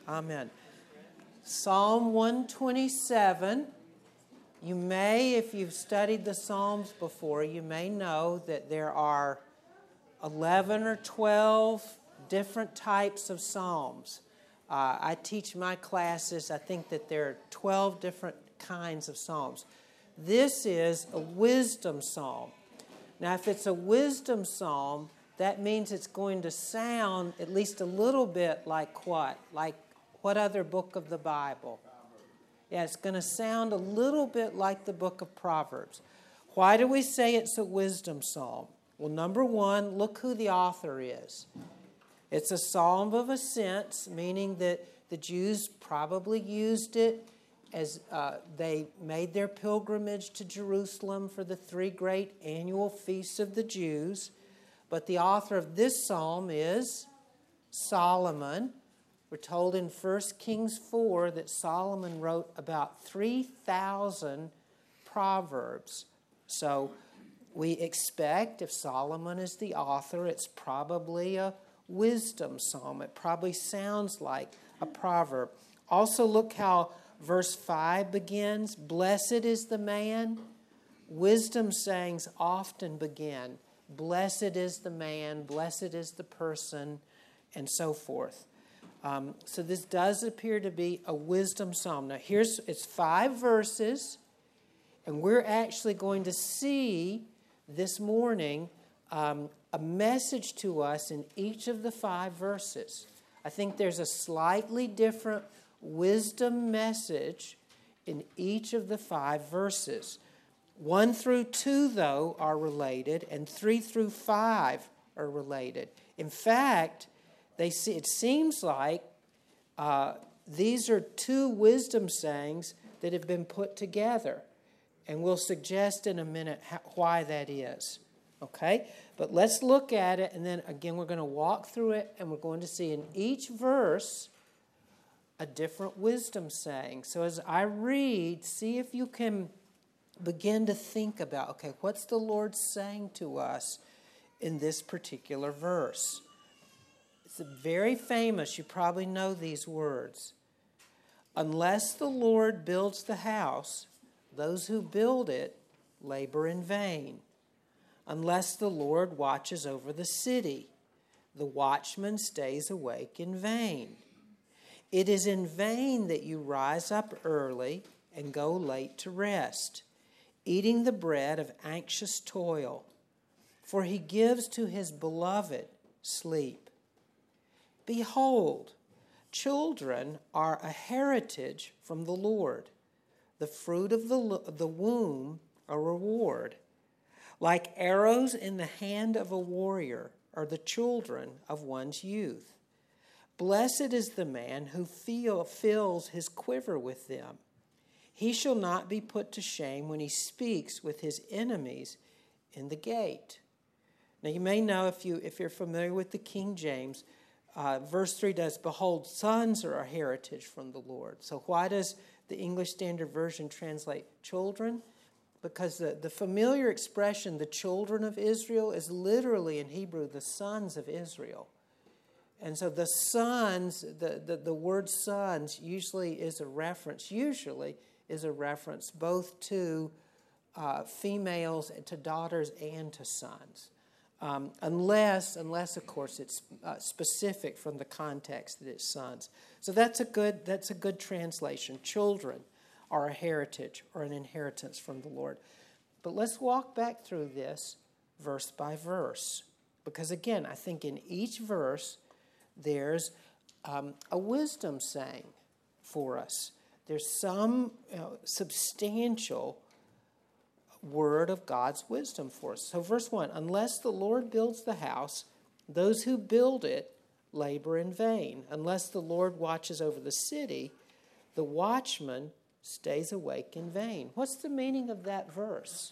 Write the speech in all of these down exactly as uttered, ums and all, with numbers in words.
Amen. Psalm one twenty-seven. You may, if you've studied the Psalms before, you may know that there are eleven or twelve different types of Psalms. Uh, I teach my classes, I think that there are twelve different kinds of Psalms. This is a wisdom psalm. Now, if it's a wisdom psalm, that means it's going to sound at least a little bit like what? Like what other book of the Bible? Yeah, it's going to sound a little bit like the book of Proverbs. Why do we say it's a wisdom psalm? Well, number one, look who the author is. It's a psalm of ascents, meaning that the Jews probably used it as uh, they made their pilgrimage to Jerusalem for the three great annual feasts of the Jews. But the author of this psalm is Solomon. We're told in First Kings four that Solomon wrote about three thousand proverbs. So we expect if Solomon is the author, it's probably a wisdom psalm. It probably sounds like a proverb. Also, look how verse five begins. Blessed is the man. Wisdom sayings often begin. Blessed is the man, blessed is the person, and so forth. Um, so this does appear to be a wisdom psalm. Now here's, it's five verses, and we're actually going to see this morning um, a message to us in each of the five verses. I think there's a slightly different wisdom message in each of the five verses. One through two, though, are related, and three through five are related. In fact, they see, it seems like uh, these are two wisdom sayings that have been put together. And we'll suggest in a minute how, why that is. Okay? But let's look at it, and then again we're going to walk through it, and we're going to see in each verse a different wisdom saying. So as I read, see if you can begin to think about, okay, what's the Lord saying to us in this particular verse? It's very famous. You probably know these words. Unless the Lord builds the house, those who build it labor in vain. Unless the Lord watches over the city, the watchman stays awake in vain. It is in vain that you rise up early and go late to rest, eating the bread of anxious toil, for he gives to his beloved sleep. Behold, children are a heritage from the Lord, the fruit of the, the womb a reward. Like arrows in the hand of a warrior are the children of one's youth. Blessed is the man who feel, fills his quiver with them. He shall not be put to shame when he speaks with his enemies in the gate. Now you may know, if, you, if you're familiar with the King James, uh, verse three does, behold, sons are a heritage from the Lord. So why does the English Standard Version translate children? Because the, the familiar expression, the children of Israel, is literally in Hebrew, the sons of Israel. And so the sons, the, the, the word sons usually is a reference, usually is a reference both to uh, females, to daughters, and to sons. Um, unless, unless, of course, it's uh, specific from the context that it's sons. So that's a good, that's a good translation. Children are a heritage or an inheritance from the Lord. But let's walk back through this verse by verse. Because again, I think in each verse, there's um, a wisdom saying for us. There's some you know, substantial word of God's wisdom for us. So verse one, unless the Lord builds the house, those who build it labor in vain. Unless the Lord watches over the city, the watchman stays awake in vain. What's the meaning of that verse?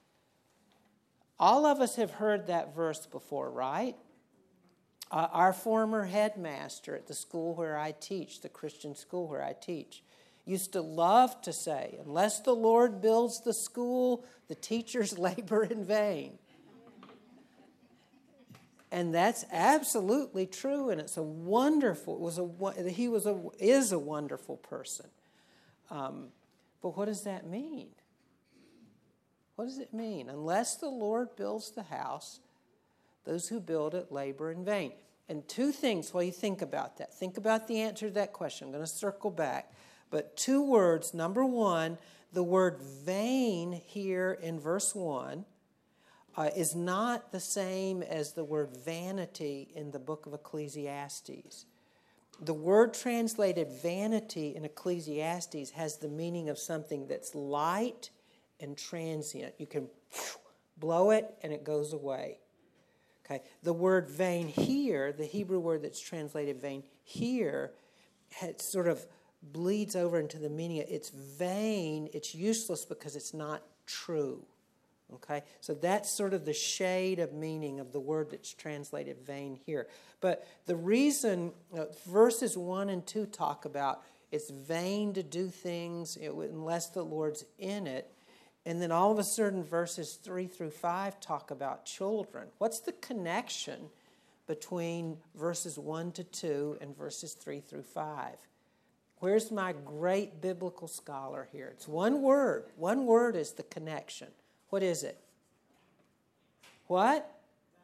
All of us have heard that verse before, right? Uh, our former headmaster at the school where I teach, the Christian school where I teach, used to love to say, unless the Lord builds the school, the teachers labor in vain. And that's absolutely true, and it's a wonderful, it was a, he was a, is a wonderful person. Um, but what does that mean? What does it mean? Unless the Lord builds the house, those who build it labor in vain. And two things while you think about that. Think about the answer to that question. I'm going to circle back. But two words. Number one, the word vain here in verse one uh, is not the same as the word vanity in the book of Ecclesiastes. The word translated vanity in Ecclesiastes has the meaning of something that's light and transient. You can blow it and it goes away. Okay. The word vain here, the Hebrew word that's translated vain here, it sort of bleeds over into the meaning of it's vain, it's useless because it's not true. Okay, so that's sort of the shade of meaning of the word that's translated vain here. But the reason uh, verses one and two talk about it's vain to do things unless the Lord's in it. And then all of a sudden verses three through five talk about children. What's the connection between verses one to two and verses three through five? Where's my great biblical scholar here? It's one word. One word is the connection. What is it? What?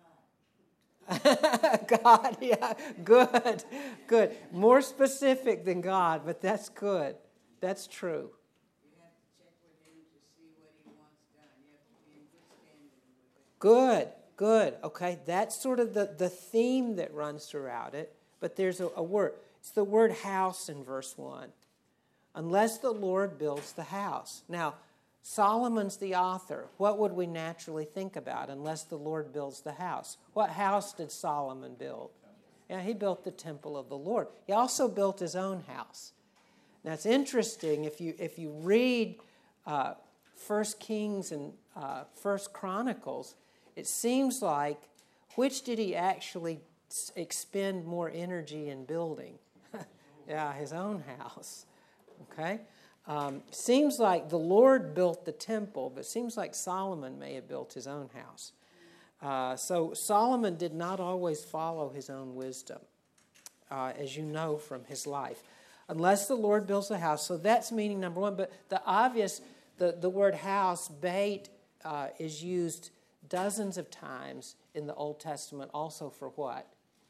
God. God, yeah. Good. Good. More specific than God, but that's good. That's true. You have to check with him to see what he wants done. You have to be in good standing with it. Good. Good. Okay. That's sort of the, the theme that runs throughout it. But there's a, a word. It's the word house in verse one. Unless the Lord builds the house. Now, Solomon's the author. What would we naturally think about unless the Lord builds the house? What house did Solomon build? Yeah, he built the temple of the Lord. He also built his own house. Now, it's interesting, if you if you read uh, First Kings and uh, First Chronicles, it seems like, which did he actually expend more energy in building? Yeah, his own house. Okay? Um, seems like the Lord built the temple, but seems like Solomon may have built his own house. Uh, so Solomon did not always follow his own wisdom, uh, as you know from his life. Unless the Lord builds the house. So that's meaning number one. But the obvious, the, the word house, bait, uh, is used dozens of times in the Old Testament also for what?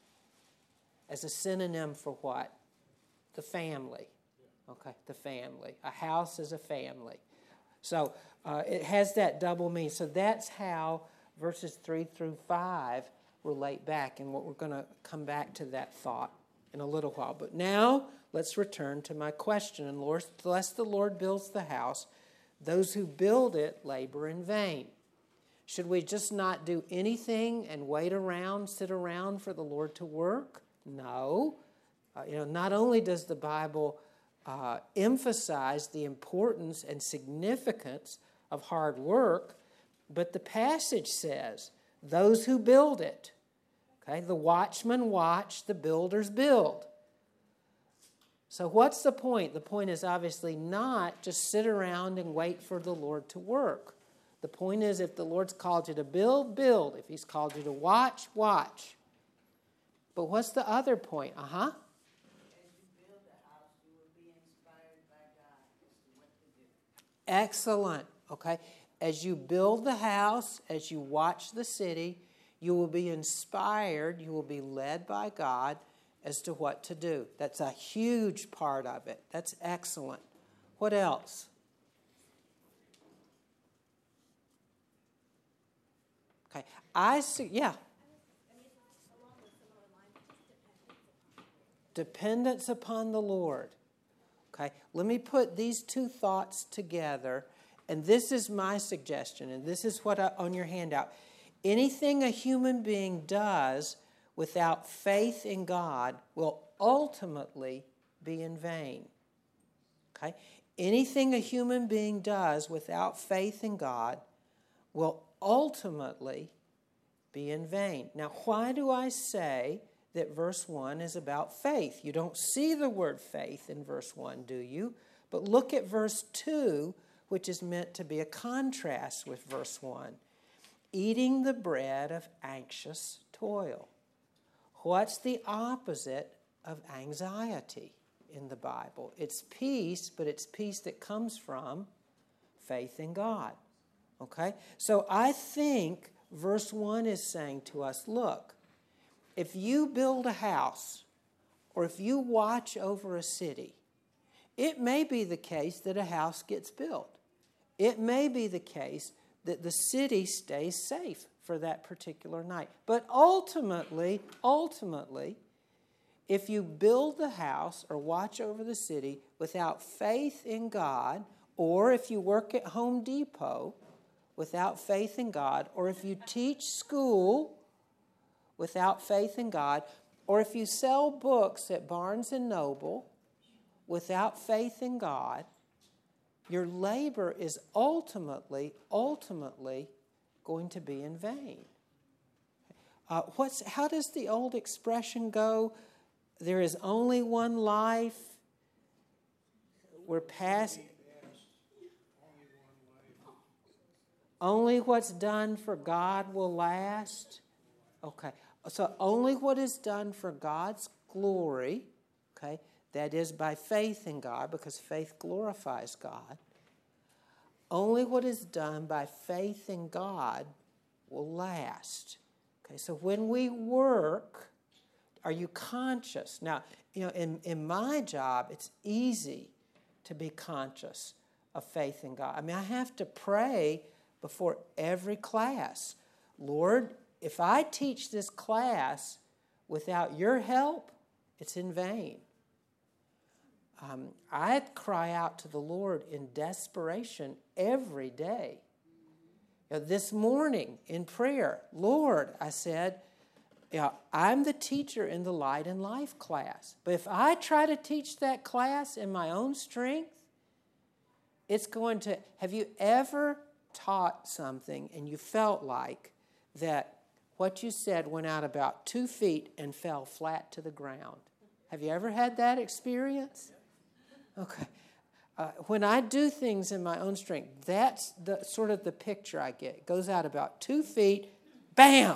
As a synonym for what? The family. Okay, the family. A house is a family. So uh, it has that double meaning. So that's how verses three through five relate back. And what we're going to come back to that thought in a little while. But now let's return to my question. And Lord, unless the Lord builds the house, those who build it labor in vain. Should we just not do anything and wait around, sit around for the Lord to work? No. Uh, you know, not only does the Bible Uh, emphasize the importance and significance of hard work, but the passage says, those who build it. Okay, the watchmen watch, the builders build. So what's the point? The point is obviously not just sit around and wait for the Lord to work. The point is, if the Lord's called you to build, build. If he's called you to watch, watch. But what's the other point? Uh-huh. Excellent. Okay. As you build the house, as you watch the city, you will be inspired, you will be led by God as to what to do. That's a huge part of it. That's excellent. What else? Okay. I see, yeah. Dependence upon the Lord. Okay, let me put these two thoughts together, and this is my suggestion, and this is what I, on your handout. Anything a human being does without faith in God will ultimately be in vain. Okay, anything a human being does without faith in God will ultimately be in vain. Now, why do I say that verse one is about faith? You don't see the word faith in verse one, do you? But look at verse two, which is meant to be a contrast with verse one. Eating the bread of anxious toil. What's the opposite of anxiety in the Bible? It's peace, but it's peace that comes from faith in God. Okay? So I think verse one is saying to us, look, if you build a house or if you watch over a city, it may be the case that a house gets built. It may be the case that the city stays safe for that particular night. But ultimately, ultimately, if you build the house or watch over the city without faith in God, or if you work at Home Depot without faith in God, or if you teach school without faith in God, or if you sell books at Barnes and Noble without faith in God, your labor is ultimately, ultimately going to be in vain. Uh, what's, how does the old expression go? There is only one life. We're past. Only what's done for God will last. Okay. So only what is done for God's glory, okay, that is by faith in God, because faith glorifies God. Only what is done by faith in God will last. Okay, so when we work, are you conscious? Now, you know, in, in my job, it's easy to be conscious of faith in God. I mean, I have to pray before every class. Lord, if I teach this class without your help, it's in vain. Um, I cry out to the Lord in desperation every day. You know, this morning in prayer, Lord, I said, you know, I'm the teacher in the Light and Life class. But if I try to teach that class in my own strength, it's going to... Have you ever taught something and you felt like that what you said went out about two feet and fell flat to the ground? Have you ever had that experience? Okay. Uh, when I do things in my own strength, that's the sort of the picture I get. It goes out about two feet, bam!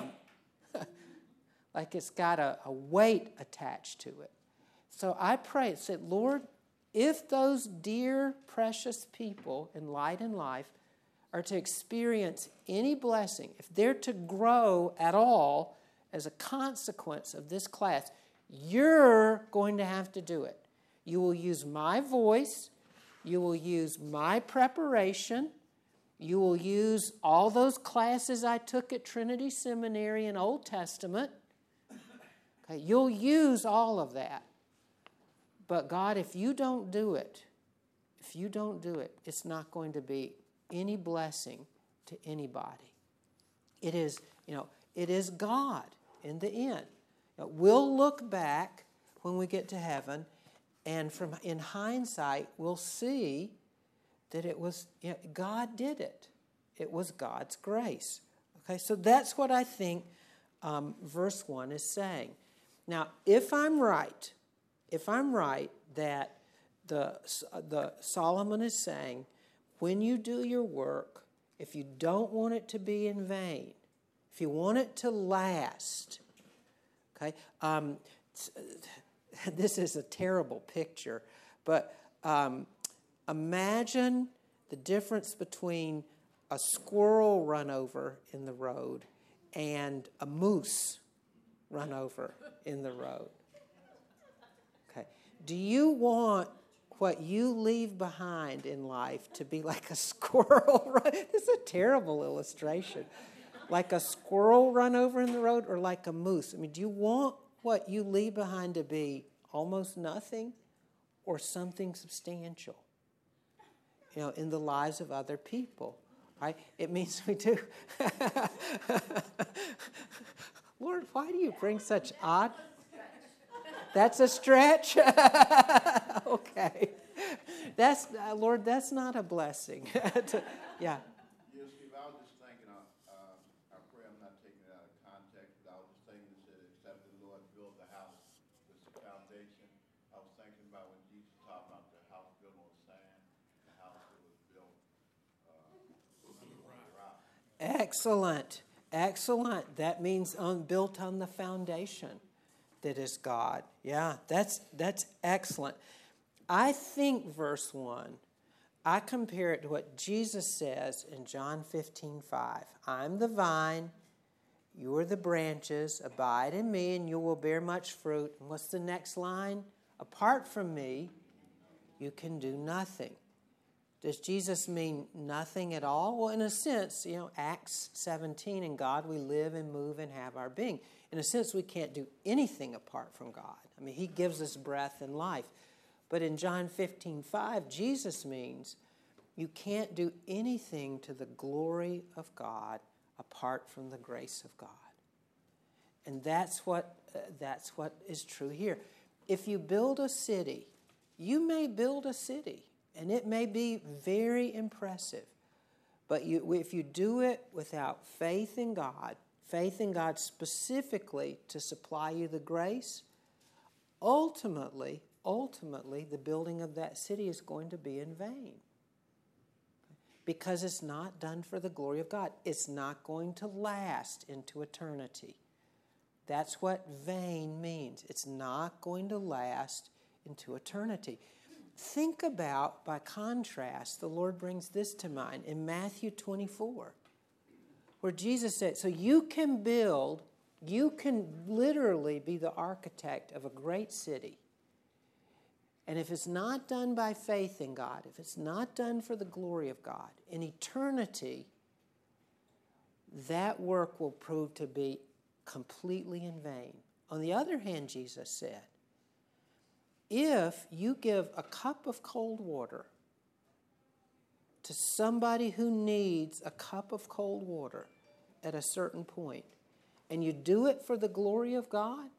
Like it's got a, a weight attached to it. So I pray, and said, Lord, if those dear, precious people in Light and Life are to experience any blessing, if they're to grow at all as a consequence of this class, you're going to have to do it. You will use my voice. You will use my preparation. You will use all those classes I took at Trinity Seminary in Old Testament. Okay, you'll use all of that. But God, if you don't do it, if you don't do it, it's not going to be any blessing to anybody. It is, you know, it is God in the end. You know, we'll look back when we get to heaven, and from in hindsight, we'll see that it was, you know, God did it. It was God's grace. Okay, so that's what I think um, verse one is saying. Now, if I'm right, if I'm right that the the Solomon is saying, when you do your work, if you don't want it to be in vain, if you want it to last, okay, um, this is a terrible picture, but um, imagine the difference between a squirrel run over in the road and a moose run over in the road. Okay, do you want what you leave behind in life to be like a squirrel run? This is a terrible illustration. Like a squirrel run over in the road or like a moose? I mean, do you want what you leave behind to be almost nothing or something substantial, you know, in the lives of other people? Right? It means we do. Lord, why do you bring such odd... That's a stretch? Okay. That's, uh, Lord, that's not a blessing. to, yeah. Yes, Steve, I was just thinking, uh, uh, I pray I'm not taking it out of context, but I was just thinking it said, except the Lord built the house with the foundation. I was thinking about when Jesus talked about the house built on sand, the house that was built uh, on the rock. Excellent. Excellent. That means on, built on the foundation that is God. Yeah, that's that's excellent. I think verse one, I compare it to what Jesus says in John fifteen five. I'm the vine, you are the branches, abide in me and you will bear much fruit. And what's the next line? Apart from me, you can do nothing. Does Jesus mean nothing at all? Well, in a sense, you know, Acts seventeen, in God we live and move and have our being. In a sense, we can't do anything apart from God. I mean, He gives us breath and life. But in John fifteen five, Jesus means you can't do anything to the glory of God apart from the grace of God. And that's what, uh, that's what is true here. If you build a city, you may build a city. And it may be very impressive. But you, if you do it without faith in God, faith in God specifically to supply you the grace, ultimately, ultimately, the building of that city is going to be in vain. Because it's not done for the glory of God. It's not going to last into eternity. That's what vain means. It's not going to last into eternity. Think about, by contrast, the Lord brings this to mind in Matthew twenty-four, where Jesus said, so you can build, you can literally be the architect of a great city. And if it's not done by faith in God, if it's not done for the glory of God, in eternity, that work will prove to be completely in vain. On the other hand, Jesus said, if you give a cup of cold water to somebody who needs a cup of cold water at a certain point, and you do it for the glory of God,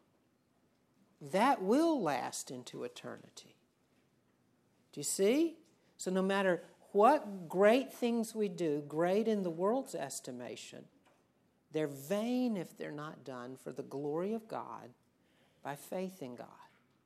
that will last into eternity. Do you see? So no matter what great things we do, great in the world's estimation, they're vain if they're not done for the glory of God by faith in God.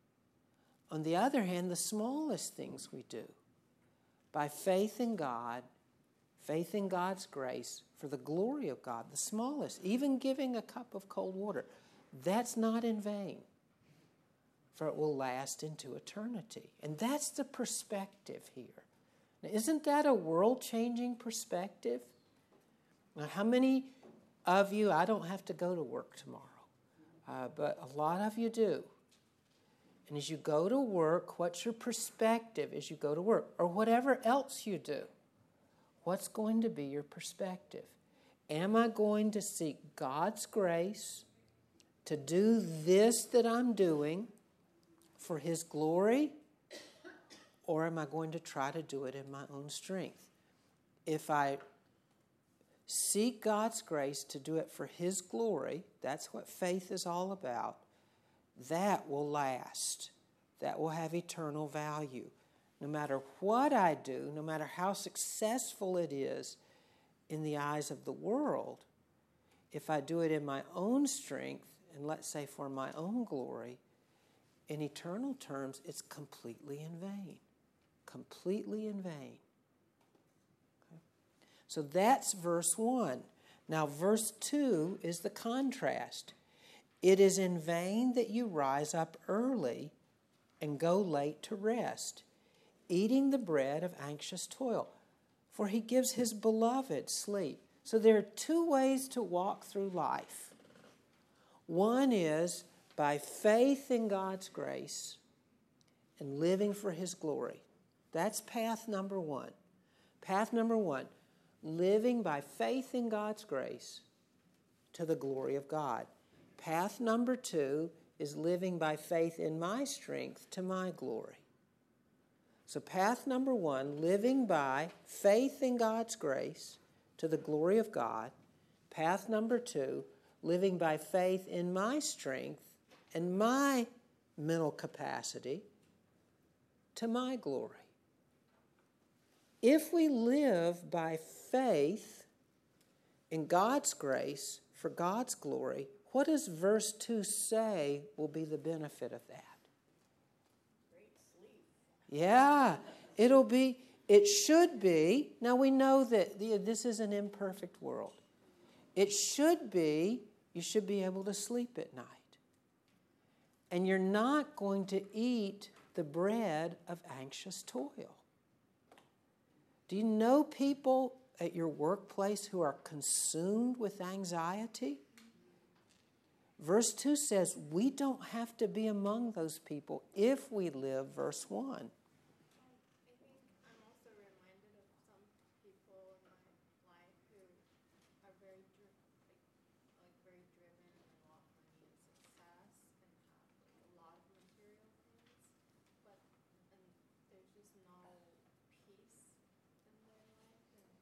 On the other hand, the smallest things we do, by faith in God, faith in God's grace, for the glory of God, the smallest, even giving a cup of cold water, that's not in vain, for it will last into eternity. And that's the perspective here. Now, isn't that a world-changing perspective? Now, how many of you, I don't have to go to work tomorrow, uh, but a lot of you do. And as you go to work, what's your perspective as you go to work? Or whatever else you do, what's going to be your perspective? Am I going to seek God's grace to do this that I'm doing for His glory? Or am I going to try to do it in my own strength? If I seek God's grace to do it for His glory, that's what faith is all about, that will last. That will have eternal value. No matter what I do, no matter how successful it is in the eyes of the world, if I do it in my own strength, and let's say for my own glory, in eternal terms, it's completely in vain. Completely in vain. Okay? So that's verse one. Now verse two is the contrast. It is in vain that you rise up early and go late to rest, eating the bread of anxious toil, for He gives His beloved sleep. So there are two ways to walk through life. One is by faith in God's grace and living for His glory. That's path number one. Path number one, living by faith in God's grace to the glory of God. Path number two is living by faith in my strength to my glory. So path number one, living by faith in God's grace to the glory of God. Path number two, living by faith in my strength and my mental capacity to my glory. If we live by faith in God's grace for God's glory, what does verse two say will be the benefit of that? Great sleep. Yeah, it'll be, it should be. Now we know that the, this is an imperfect world. It should be, you should be able to sleep at night. And you're not going to eat the bread of anxious toil. Do you know people at your workplace who are consumed with anxiety? Verse two says we don't have to be among those people if we live verse one. I think I'm also reminded of some people in my life who are very, dri- like, like very driven and want money and success and have like a lot of material things, but and there's just no peace in their life, and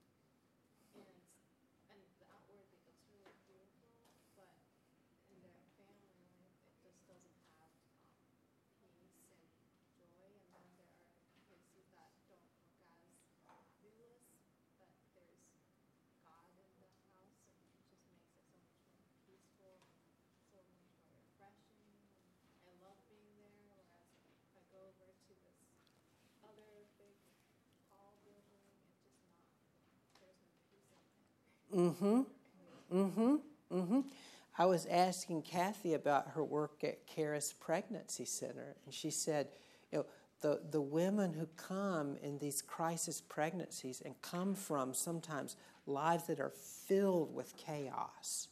and and the outward it looks really beautiful, but in their family life it just doesn't have um, peace and joy. And then there are places that don't look as fabulous, but there's God in the house, and it just makes it so much more peaceful, so much more refreshing. And I love being there. Whereas if I go over to this other big tall building, it's just not. There's no peace in there. Mm-hmm. Mm-hmm. Mm-hmm. I was asking Kathy about her work at Caris Pregnancy Center, and she said, you know, the, the women who come in these crisis pregnancies and come from sometimes lives that are filled with chaos,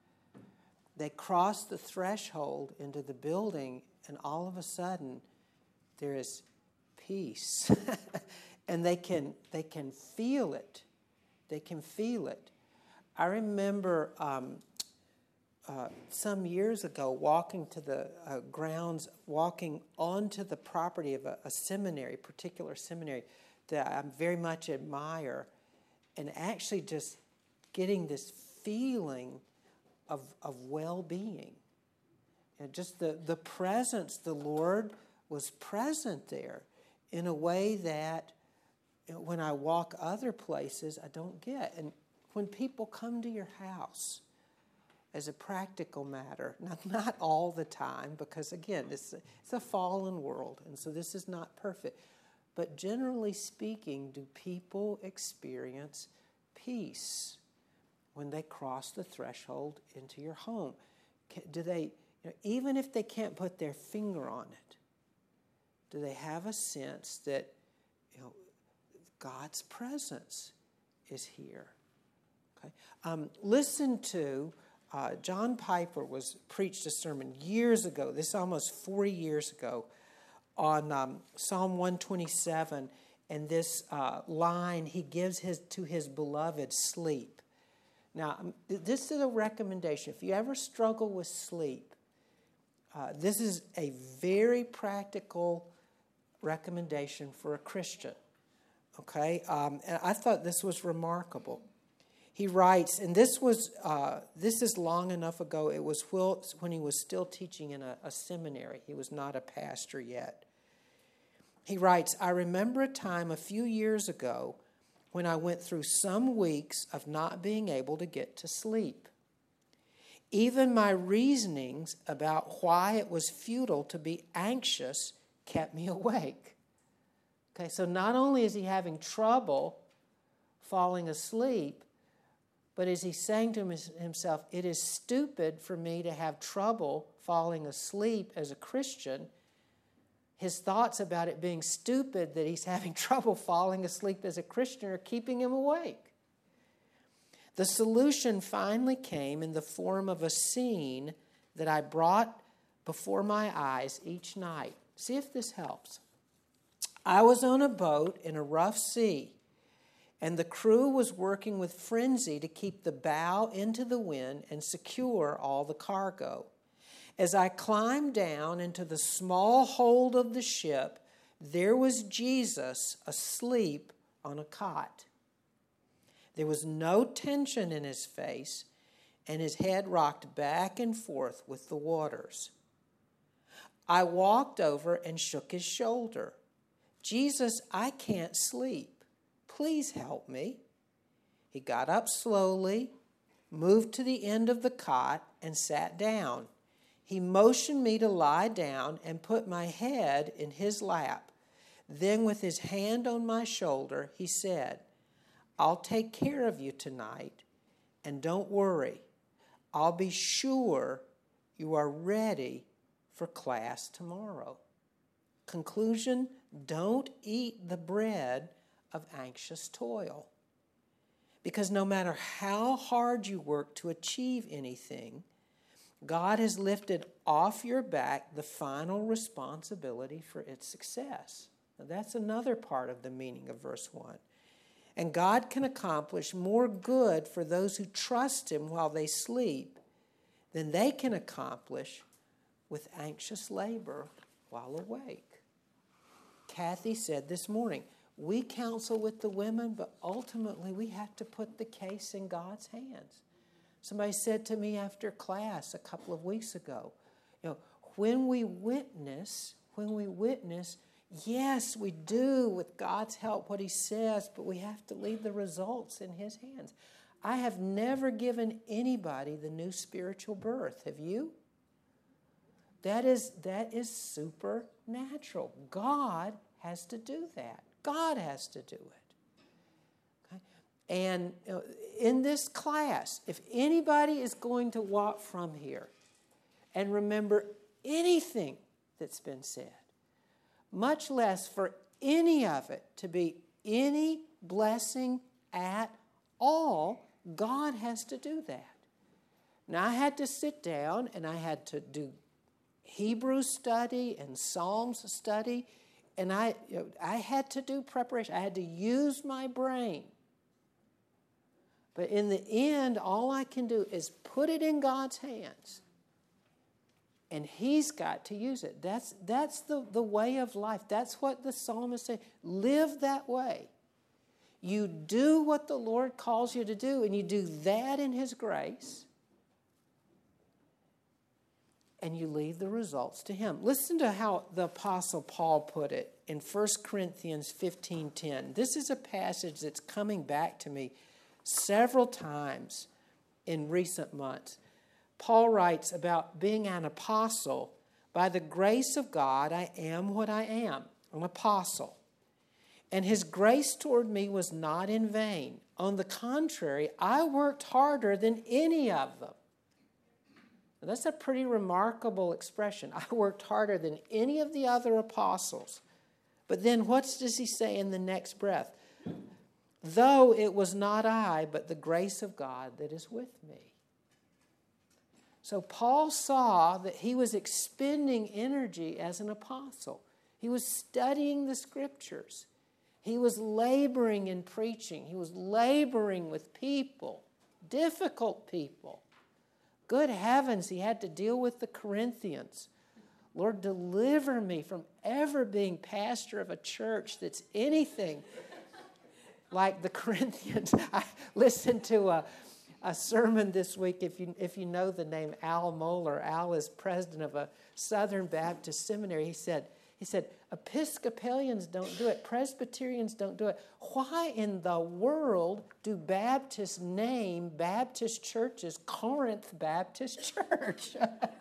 they cross the threshold into the building, and all of a sudden there is peace. And they can they can feel it. They can feel it. I remember um, uh, some years ago walking to the uh, grounds, walking onto the property of a, a seminary, particular seminary that I very much admire, and actually just getting this feeling of, of well-being. And just the, the presence, the Lord was present there in a way that you know, when I walk other places, I don't get. And when people come to your house, as a practical matter, not, not all the time, because again, it's, it's a fallen world, and so this is not perfect. But generally speaking, do people experience peace when they cross the threshold into your home? Do they, you know, even if they can't put their finger on it, do they have a sense that, you know, God's presence is here? Okay. Um, listen to uh, John Piper was preached a sermon years ago. This is almost forty years ago on um, Psalm one twenty-seven, and this uh, line he gives his to his beloved, sleep. Now, this is a recommendation. If you ever struggle with sleep, uh, this is a very practical recommendation for a Christian. Okay, um, and I thought this was remarkable. He writes, and this was uh, this is long enough ago. It was when he was still teaching in a, a seminary. He was not a pastor yet. He writes, I remember a time a few years ago when I went through some weeks of not being able to get to sleep. Even my reasonings about why it was futile to be anxious kept me awake. Okay, so not only is he having trouble falling asleep, but is he saying to himself, it is stupid for me to have trouble falling asleep as a Christian. His thoughts about it being stupid that he's having trouble falling asleep as a Christian are keeping him awake. The solution finally came in the form of a scene that I brought before my eyes each night. See if this helps. I was on a boat in a rough sea, and the crew was working with frenzy to keep the bow into the wind and secure all the cargo. As I climbed down into the small hold of the ship, there was Jesus asleep on a cot. There was no tension in his face, and his head rocked back and forth with the waters. I walked over and shook his shoulder. Jesus, I can't sleep. Please help me. He got up slowly, moved to the end of the cot, and sat down. He motioned me to lie down and put my head in his lap. Then, with his hand on my shoulder, he said, I'll take care of you tonight. And don't worry, I'll be sure you are ready for class tomorrow. Conclusion, don't eat the bread of anxious toil. Because no matter how hard you work to achieve anything, God has lifted off your back the final responsibility for its success. Now, that's another part of the meaning of verse one. And God can accomplish more good for those who trust Him while they sleep than they can accomplish with anxious labor while awake. Kathy said this morning, we counsel with the women, but ultimately we have to put the case in God's hands. Somebody said to me after class a couple of weeks ago, you know, when we witness, when we witness, yes, we do with God's help what He says, but we have to leave the results in His hands. I have never given anybody the new spiritual birth. Have you? That is, that is supernatural. God has to do that. God has to do it. Okay? And you know, in this class, if anybody is going to walk from here and remember anything that's been said, much less for any of it to be any blessing at all, God has to do that. Now, I had to sit down and I had to do Hebrew study and Psalms study, and I, you know, I had to do preparation. I had to use my brain. But in the end, all I can do is put it in God's hands, and He's got to use it. That's, that's the, the way of life. That's what the psalmist said. Live that way. You do what the Lord calls you to do, and you do that in His grace, and you leave the results to Him. Listen to how the Apostle Paul put it in First Corinthians fifteen ten. This is a passage that's coming back to me several times in recent months. Paul writes about being an apostle. By the grace of God, I am what I am, an apostle. And His grace toward me was not in vain. On the contrary, I worked harder than any of them. Now, that's a pretty remarkable expression. I worked harder than any of the other apostles. But then what does he say in the next breath? Though it was not I, but the grace of God that is with me. So Paul saw that he was expending energy as an apostle. He was studying the Scriptures. He was laboring in preaching. He was laboring with people, difficult people. Good heavens, he had to deal with the Corinthians. Lord, deliver me from ever being pastor of a church that's anything like the Corinthians. I listened to a, a sermon this week. If you, if you know the name Al Mohler, Al is president of a Southern Baptist seminary. He said, he said, Episcopalians don't do it. Presbyterians don't do it. Why in the world do Baptists name Baptist churches Corinth Baptist Church?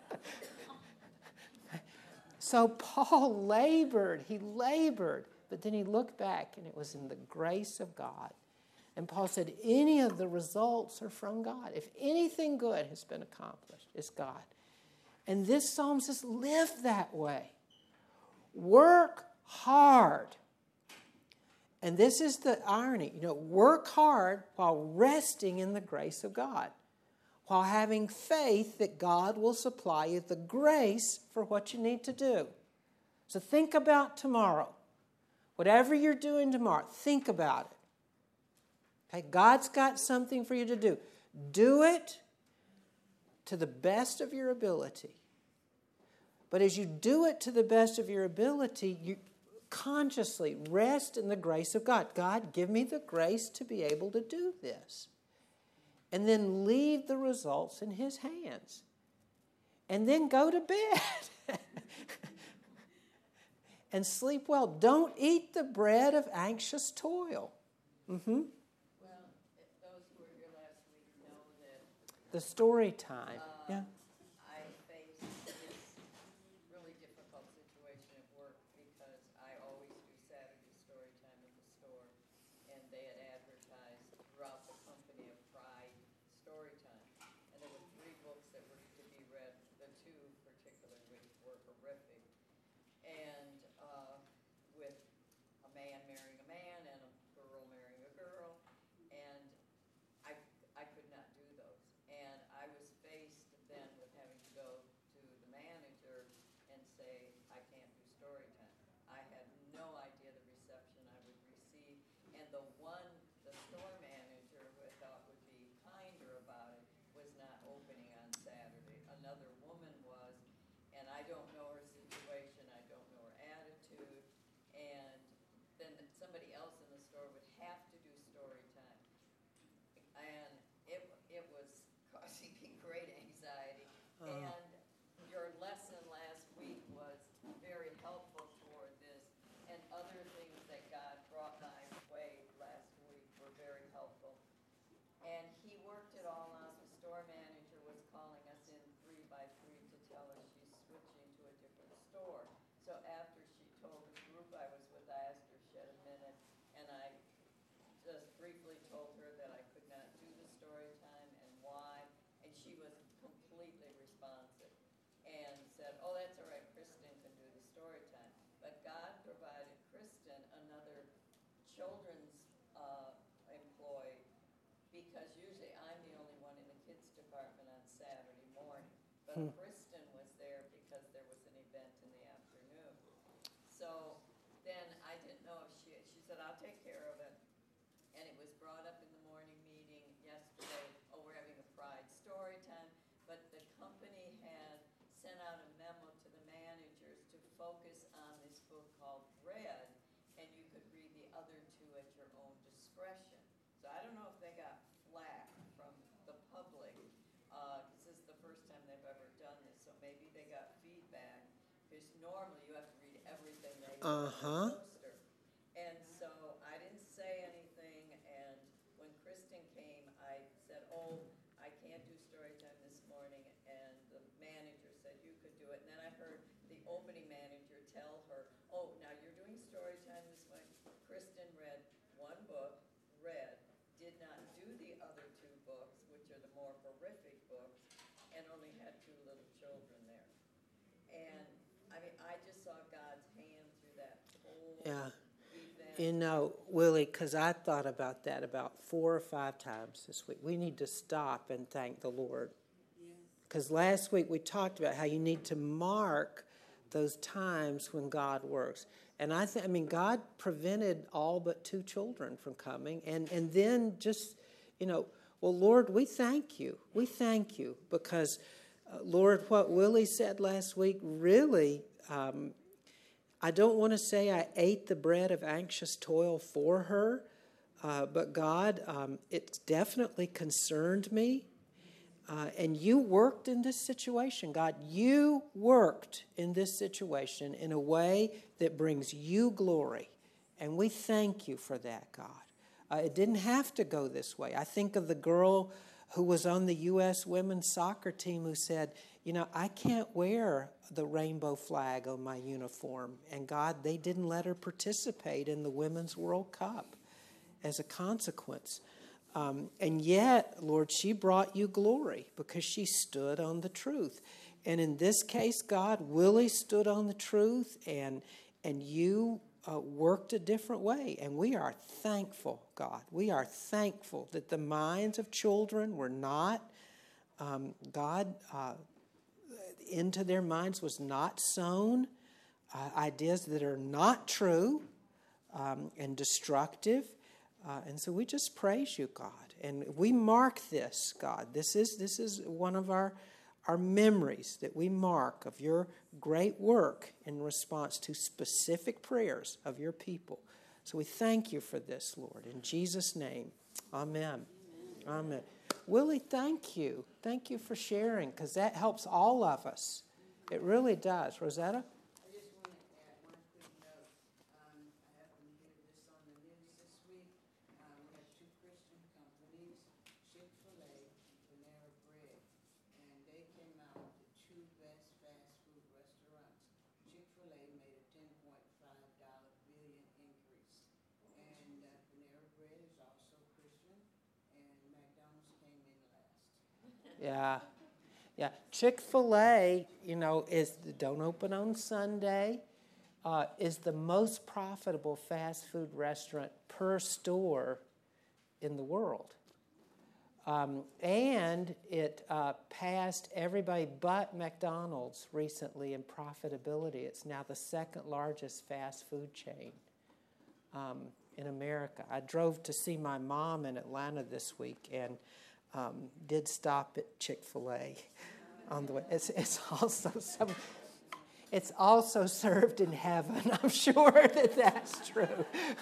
So Paul labored. He labored. But then he looked back, and it was in the grace of God. And Paul said, any of the results are from God. If anything good has been accomplished, it's God. And this psalm says, live that way. Work hard. And this is the irony. You know, work hard while resting in the grace of God, while having faith that God will supply you the grace for what you need to do. So think about tomorrow. Whatever you're doing tomorrow, think about it. Okay, God's got something for you to do. Do it to the best of your ability. But as you do it to the best of your ability, you consciously rest in the grace of God. God, give me the grace to be able to do this. And then leave the results in His hands. And then go to bed. And sleep well. Don't eat the bread of anxious toil. Mm-hmm. Well, if those who were here last week know that The story time. uh, Yeah. I faced this really difficult situation at work because I always do Saturday story time at the store, and they had advertised throughout the company a Pride story the one, the store manager who I thought would be kinder about it was not opening on Saturday. Another woman was, and I don't know her situation, I don't know her attitude, and then somebody else in the store would have to do story time. And it, it was causing me great anxiety. Uh-huh. And your lesson last week was very helpful toward this, and other things that God brought my way last week were very helpful. And he worked it all out. The store manager was calling us in three by three to tell us she's switching to a different store. So after she told the group I was with, I asked her if she had a minute, and I just briefly told her that I could not do the story time and why, and she was completely responsive and said, oh, that's all right, Kristen can do the story time. But God provided Kristen another children's uh, employee, because usually I'm the only one in the kids department on Saturday morning. But Hmm. Kristen was there because there was an event in the afternoon. So then I didn't know if she, she said, I'll take care of it. And it was brought up in the morning meeting yesterday, oh, we're having a Pride story time. But the company had sent out a memo to the managers to focus on this book called Red, and you could read the other two at your own discretion. So I don't know if they got flack from the public, because this is the first time they've ever done this, so maybe they got feedback, because normally you have to read everything they have on Uh-huh. the poster. And so I didn't say anything, and when Kristen came, I said, oh, I can't do story time this morning, and the manager said you could do it. And then I heard the opening manager tell her, oh, now you're doing story time this morning. Kristen read one book, read, did not do the other two books, which are the more horrific books, and only had two little children there. And, I mean, I just saw God's hand through that whole Yeah. event. You know, Willie, because I thought about that about four or five times this week. We need to stop and thank the Lord. Because last week we talked about how you need to mark those times when God works. And I think, I mean, God prevented all but two children from coming. And, and then just, you know, well, Lord, we thank you. We thank you because, uh, Lord, what Willie said last week really, um, I don't want to say I ate the bread of anxious toil for her, uh, but God, um, it definitely concerned me. Uh, and you worked in this situation, God. You worked in this situation in a way that brings you glory. And we thank you for that, God. Uh, it didn't have to go this way. I think of the girl who was on the U S women's soccer team who said, you know, I can't wear the rainbow flag on my uniform. And God, they didn't let her participate in the Women's World Cup as a consequence. Um, and yet, Lord, she brought you glory because she stood on the truth. And in this case, God, Willie stood on the truth, and and you uh, worked a different way. And we are thankful, God. We are thankful that the minds of children were not, um, God, uh, into their minds was not sown uh, ideas that are not true um, and destructive. Uh, and so we just praise you, God. And we mark this, God. This is this is one of our, our memories that we mark of your great work in response to specific prayers of your people. So we thank you for this, Lord. In Jesus' name, amen. Amen. Amen. Willie, thank you. Thank you for sharing, because that helps all of us. It really does. Rosetta? I just want to add one quick note. Um, I happened to hear this on the news this week. Uh, we have two Christian companies, Chick-fil-A and Panera Bread, and they came out with the two best fast food restaurants. Chick-fil-A made a ten point five dollar billion increase, and uh, Panera Bread is also Christian, and McDonald's came in last. Yeah. Yeah. Chick-fil-A, you know, is don't open on Sunday, uh, is the most profitable fast food restaurant per store in the world. Um, and it uh, passed everybody but McDonald's recently in profitability. It's now the second largest fast food chain um, in America. I drove to see my mom in Atlanta this week and um, did stop at Chick-fil-A on the way. It's, it's also some, it's also served in heaven. I'm sure that that's true.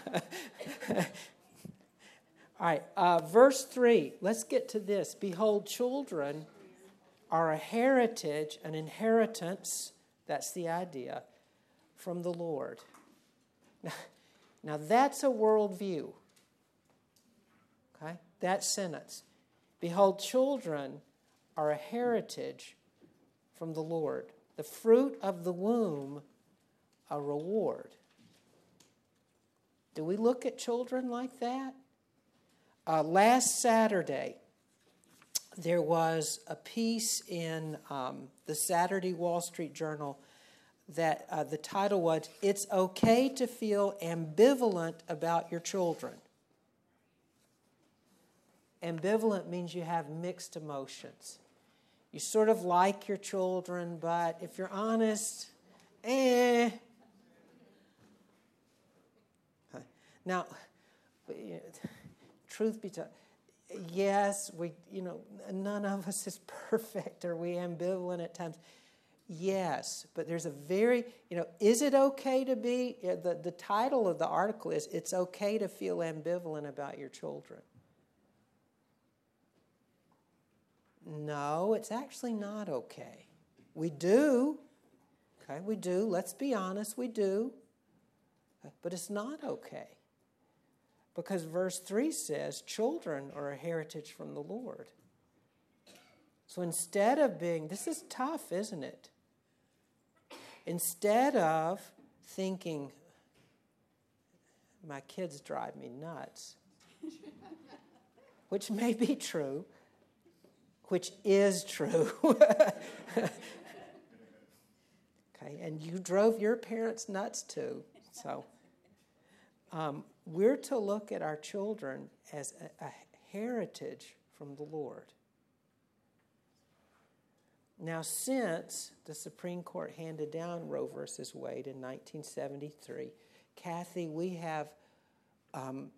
All right, uh, verse three. Let's get to this. Behold, children are a heritage, an inheritance. That's the idea, from the Lord. Now, now that's a worldview. Okay, that sentence. Behold, children are a heritage from the Lord. The fruit of the womb, a reward. Do we look at children like that? Uh, last Saturday, there was a piece in um, the Saturday Wall Street Journal that uh, the title was, "It's Okay to Feel Ambivalent About Your Children." Ambivalent means you have mixed emotions. You sort of like your children, but if you're honest, eh. Now, truth be told, yes, we, you know, none of us is perfect. Are we ambivalent at times? Yes, but there's a very, you know, is it okay to be, the, the title of the article is, "It's Okay to Feel Ambivalent About Your Children." No, it's actually not okay. We do, okay, we do. Let's be honest, we do. But it's not okay. Because verse three says, children are a heritage from the Lord. So instead of being, this is tough, isn't it? Instead of thinking, my kids drive me nuts, which may be true, which is true. Okay, and you drove your parents nuts too. So um, we're to look at our children as a, a heritage from the Lord. Now, since the Supreme Court handed down Roe versus Wade in nineteen seventy-three, Kathy, we have um,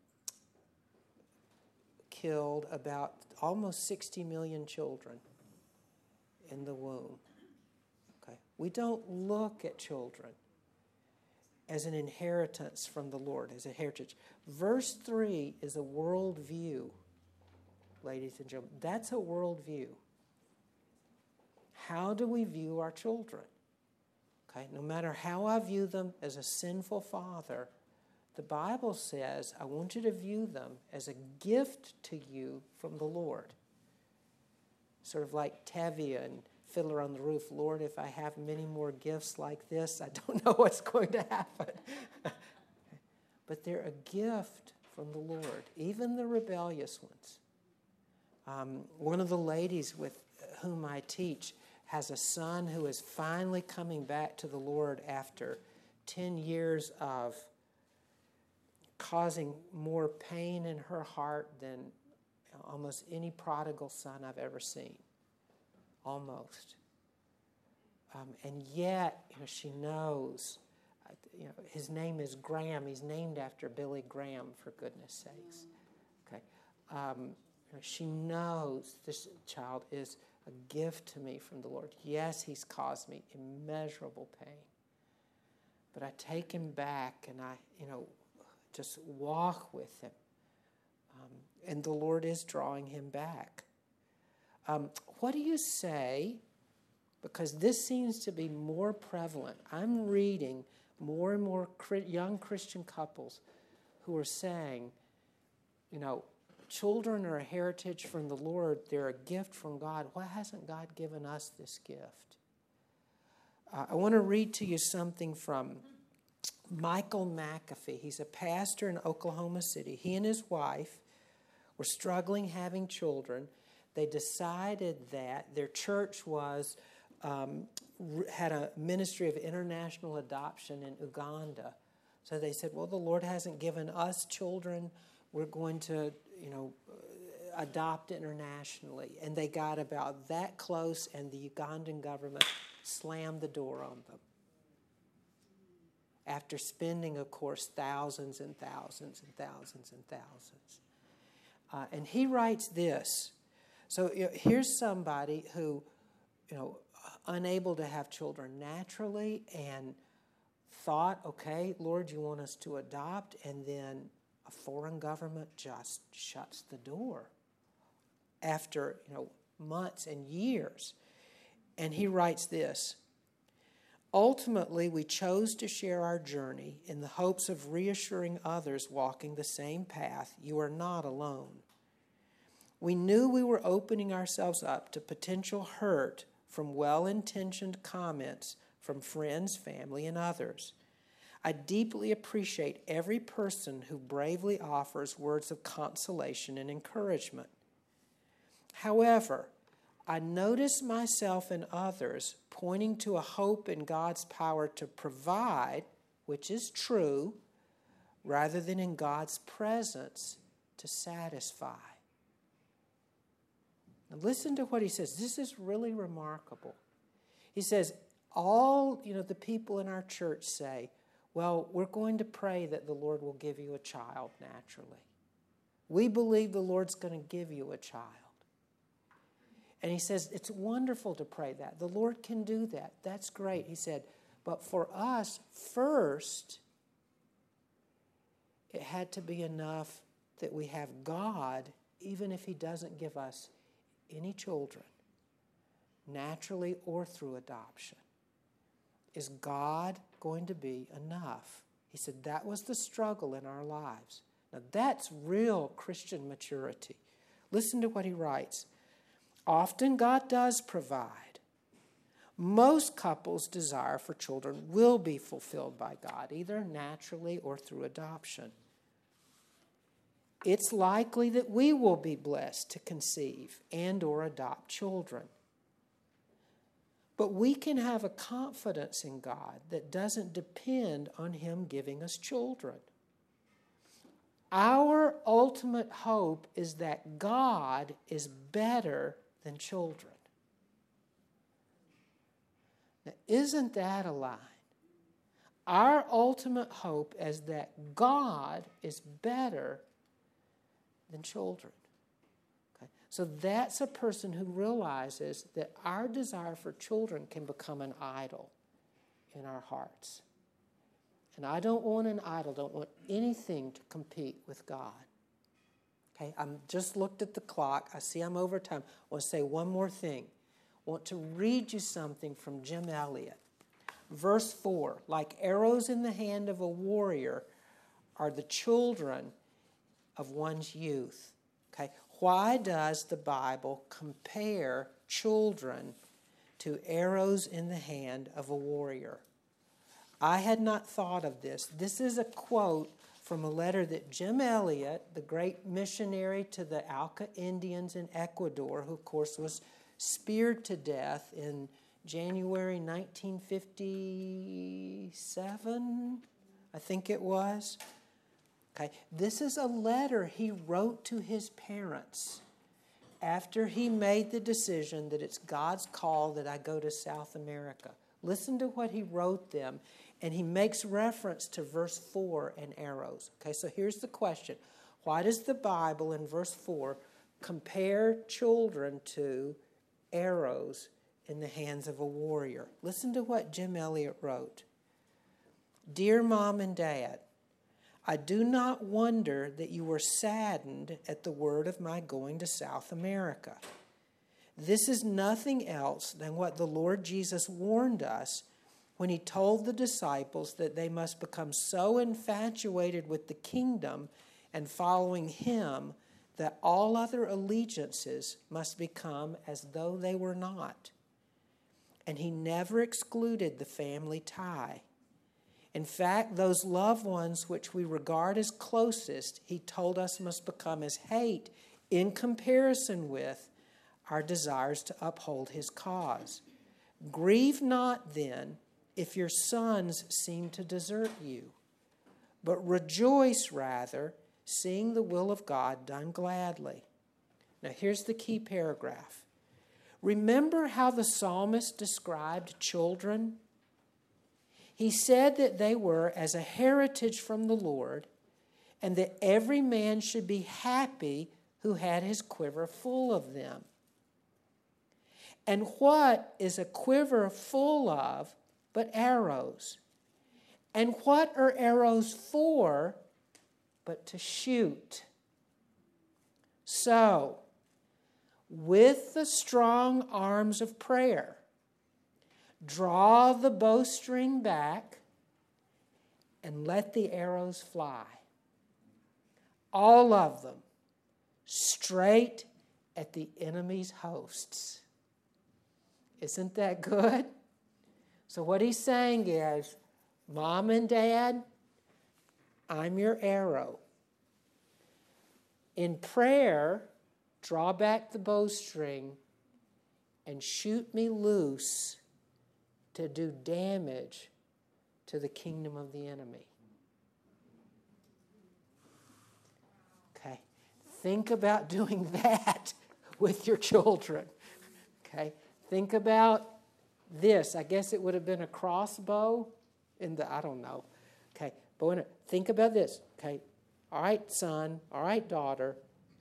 killed about almost sixty million children in the womb. Okay, we don't look at children as an inheritance from the Lord, as a heritage. Verse three is a worldview, ladies and gentlemen. That's a worldview. How do we view our children? Okay, no matter how I view them as a sinful father, the Bible says, I want you to view them as a gift to you from the Lord. Sort of like Tevye and Fiddler on the Roof. Lord, if I have many more gifts like this, I don't know what's going to happen. But they're a gift from the Lord, even the rebellious ones. Um, one of the ladies with whom I teach has a son who is finally coming back to the Lord after ten years of causing more pain in her heart than almost any prodigal son I've ever seen. Almost. Um, and yet, you know, she knows, uh, you know, his name is Graham. He's named after Billy Graham, for goodness sakes. Okay. Um, you know, she knows this child is a gift to me from the Lord. Yes, he's caused me immeasurable pain. But I take him back and I, you know, just walk with him. Um, and the Lord is drawing him back. Um, what do you say? Because this seems to be more prevalent. I'm reading more and more young Christian couples who are saying, you know, children are a heritage from the Lord. They're a gift from God. Why hasn't God given us this gift? Uh, I want to read to you something from Michael McAfee. He's a pastor in Oklahoma City. He and his wife were struggling having children. They decided that their church was um, had a ministry of international adoption in Uganda. So they said, well, the Lord hasn't given us children. We're going to, you know, adopt internationally. And they got about that close, and the Ugandan government slammed the door on them. after spending, of course, thousands and thousands and thousands and thousands. Uh, and he writes this. So you know, here's somebody who, you know, unable to have children naturally and thought, okay, Lord, you want us to adopt, and then a foreign government just shuts the door after, you know, months and years. And he writes this: ultimately, we chose to share our journey in the hopes of reassuring others walking the same path. You are not alone. We knew we were opening ourselves up to potential hurt from well-intentioned comments from friends, family, and others. I deeply appreciate every person who bravely offers words of consolation and encouragement. However, I notice myself and others pointing to a hope in God's power to provide, which is true, rather than in God's presence to satisfy. Now listen to what he says. This is really remarkable. He says, all, you know, the people in our church say, well, we're going to pray that the Lord will give you a child naturally. We believe the Lord's going to give you a child. And he says, it's wonderful to pray that. The Lord can do that. That's great. He said, but for us, first, it had to be enough that we have God, even if he doesn't give us any children, naturally or through adoption. Is God going to be enough? He said that was the struggle in our lives. Now that's real Christian maturity. Listen to what he writes. Often God does provide. Most couples' desire for children will be fulfilled by God, either naturally or through adoption. It's likely that we will be blessed to conceive and or adopt children. But we can have a confidence in God that doesn't depend on him giving us children. Our ultimate hope is that God is better than children. Now, isn't that a line? Our ultimate hope is that God is better than children. Okay? So that's a person who realizes that our desire for children can become an idol in our hearts. And I don't want an idol, don't want anything to compete with God. Okay, I'm just looked at the clock. I see I'm over time. I want to say one more thing. I want to read you something from Jim Elliot. Verse four, like arrows in the hand of a warrior are the children of one's youth. Okay, why does the Bible compare children to arrows in the hand of a warrior? I had not thought of this. This is a quote from a letter that Jim Elliot, the great missionary to the Auca Indians in Ecuador, who of course was speared to death in January nineteen fifty-seven, I think it was. Okay, this is a letter he wrote to his parents after he made the decision that it's God's call that I go to South America. Listen to what he wrote them, and he makes reference to verse four and arrows. Okay, so here's the question. Why does the Bible in verse four compare children to arrows in the hands of a warrior? Listen to what Jim Elliot wrote. Dear Mom and Dad, I do not wonder that you were saddened at the word of my going to South America. This is nothing else than what the Lord Jesus warned us when he told the disciples that they must become so infatuated with the kingdom and following him that all other allegiances must become as though they were not. And he never excluded the family tie. In fact, those loved ones which we regard as closest, he told us must become as hate in comparison with our desires to uphold his cause. Grieve not then if your sons seem to desert you, but rejoice rather, seeing the will of God done gladly. Now here's the key paragraph. Remember how the psalmist described children? He said that they were as a heritage from the Lord, and that every man should be happy who had his quiver full of them. And what is a quiver full of but arrows? And what are arrows for but to shoot? So, with the strong arms of prayer, draw the bowstring back and let the arrows fly. All of them straight at the enemy's hosts. Isn't that good? So what he's saying is, Mom and Dad, I'm your arrow. In prayer, draw back the bowstring and shoot me loose to do damage to the kingdom of the enemy. Okay? Think about doing that with your children. Okay? Think about this. I guess it would have been a crossbow in the, I don't know. Okay? But when it, think about this. Okay? All right, son. All right, daughter.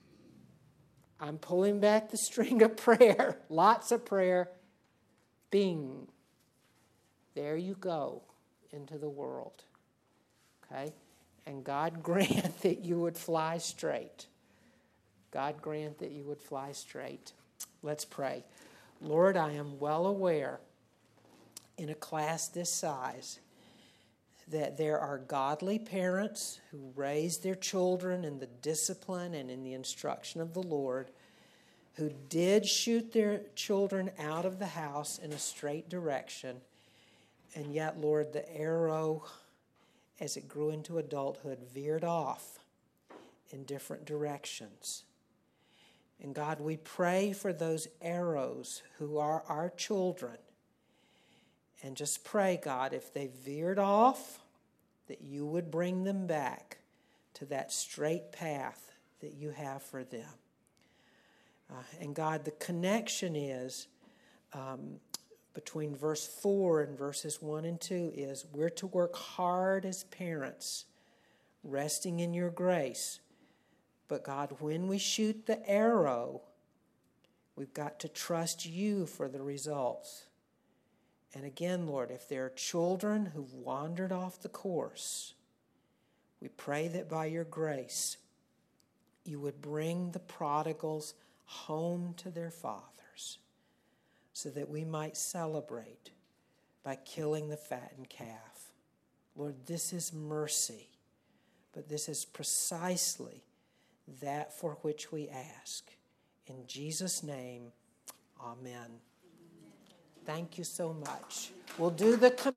I'm pulling back the string of prayer. Lots of prayer. Bing. There you go into the world. Okay? And God grant that you would fly straight. God grant that you would fly straight. Let's pray. Lord, I am well aware in a class this size that there are godly parents who raise their children in the discipline and in the instruction of the Lord, who did shoot their children out of the house in a straight direction, and yet, Lord, the arrow, as it grew into adulthood, veered off in different directions. And God, we pray for those arrows who are our children. And just pray, God, if they veered off, that you would bring them back to that straight path that you have for them. Uh, and God, the connection is um, between verse four and verses one and two is we're to work hard as parents, resting in your grace. But God, when we shoot the arrow, we've got to trust you for the results. And again, Lord, if there are children who've wandered off the course, we pray that by your grace, you would bring the prodigals home to their fathers so that we might celebrate by killing the fattened calf. Lord, this is mercy, but this is precisely that for which we ask. In Jesus' name, amen. Thank you so much. We'll do the